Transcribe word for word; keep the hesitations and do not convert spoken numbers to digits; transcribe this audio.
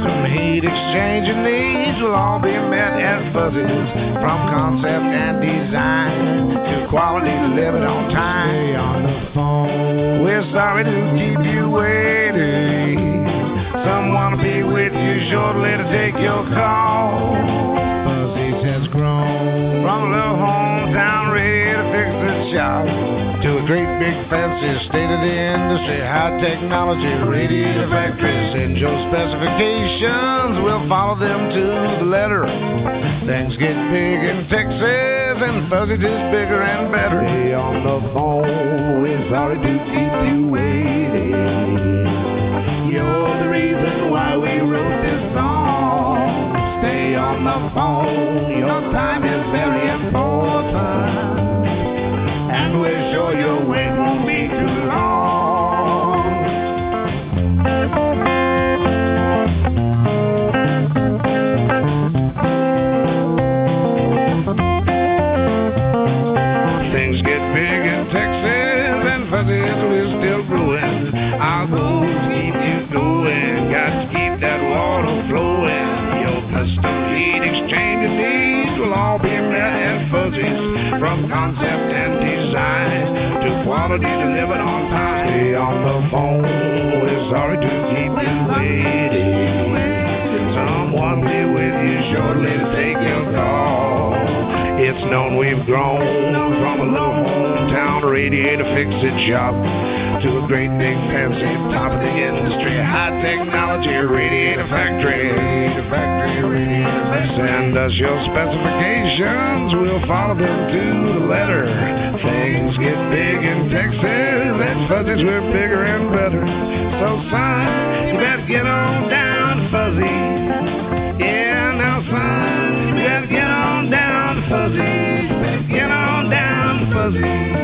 custom heat exchanging needs will all be met at Fuzzy's. From concept and design to quality delivered on time. Stay on the phone. We're sorry to keep you waiting. Someone will be with you shortly to take your call. Fuzzy's has grown from a little hometown ready to fix the shop to a great big fancy state-of-the-industry high technology radiator factory. Send your specifications, we'll follow them to the letter. Things get big in Texas and Fuzzy's is bigger and better. Stay on the phone, we're sorry to keep you waiting. You're the reason why we wrote this song. Stay on the phone, your time is very important, and we're sure your wait won't be too long. Things get big in Texas and Fuzzy's we're still brewing. Our goals keep you going, got to keep that water flowing. Your custom heat exchanging needs will all be met at Fuzzy's. From concept and design to quality delivered on time. Stay on the phone, we're sorry to keep you waiting. Someone be with you shortly to take your call. It's known we've grown from a little hometown radiator fix-it shop to a great big fancy top of the industry high technology radiator factory. Radiator factory, radiator factory. Send us your specifications, we'll follow them to the letter. Things get big in Texas and Fuzzy's we're bigger and better. So son, you better get on down to Fuzzy. Yeah, now son, you better get on down to Fuzzy. Get on down to Fuzzy.